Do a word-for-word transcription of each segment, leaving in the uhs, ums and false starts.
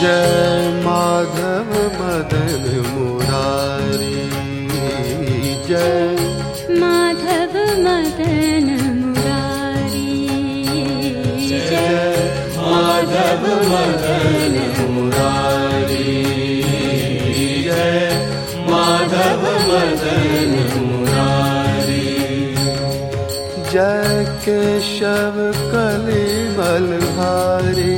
जय माधव मदन मुरारी, जय माधव मदन मुरारी, जय माधव मदन मुरारी, जय माधव मदन मुरारी, जय केशव कलिमल भारी,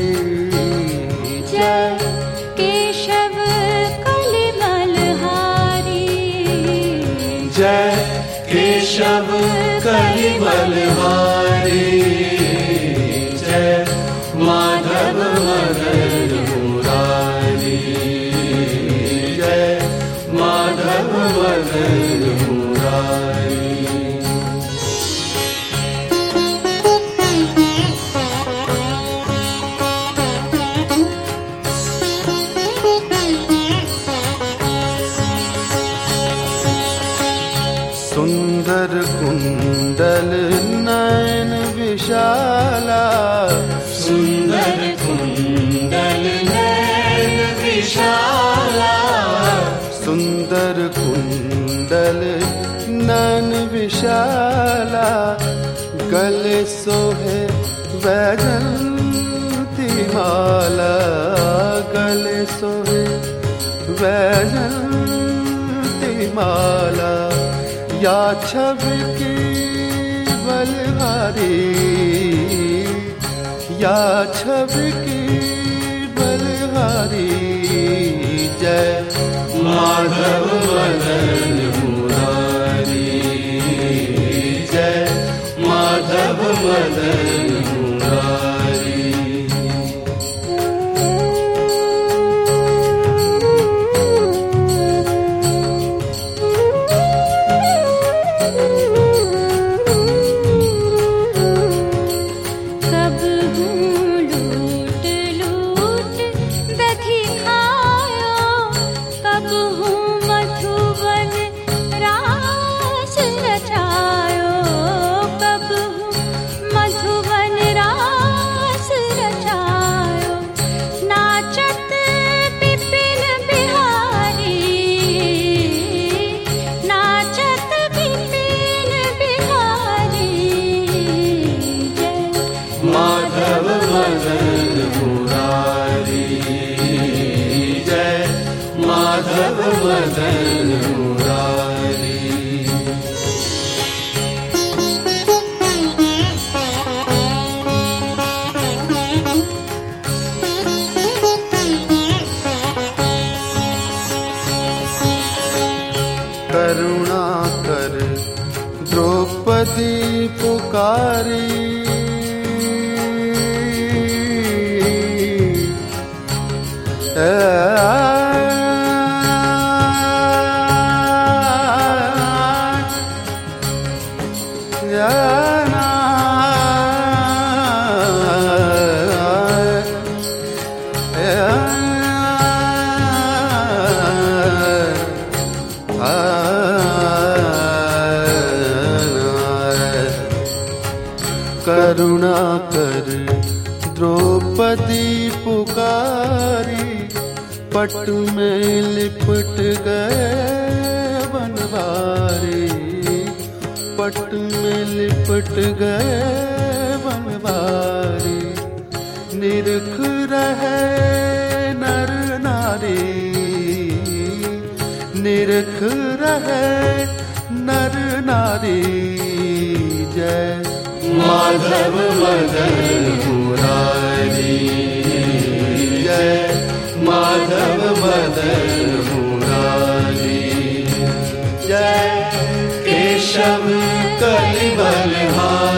जय केशव कलिमल हारी, जय केशव कलिमल हारी, जय माधव मदन मुरारी, जय माधव मदन मुरारी। सुंदर कुंडल नयन विशाला, सुंदर कुंडल नयन विशाला, सुंदर कुंडल नयन विशाला, गले सोहे वैजयंती माला, गले सोहे वैजयंती माला, या छवि की बलहारी, या छवि की बलहारी, जय माधव मदन मुरारी, जय माधव मदन मुरारी। माधव मदन मुरारी, जय माधव मदन मुरारी। करुणा कर द्रौपदी पुकारी, करुणा कर द्रौपदी पुकारी, पट में लिपट गए बनवारी, पट में लिपट गए बनवारी, निरख रहे नर नारी, निरख रहे नर नारी, जय माधव मदन मुरारी, जय माधव मदन मुरारी, जय केशव कलिमल हारी।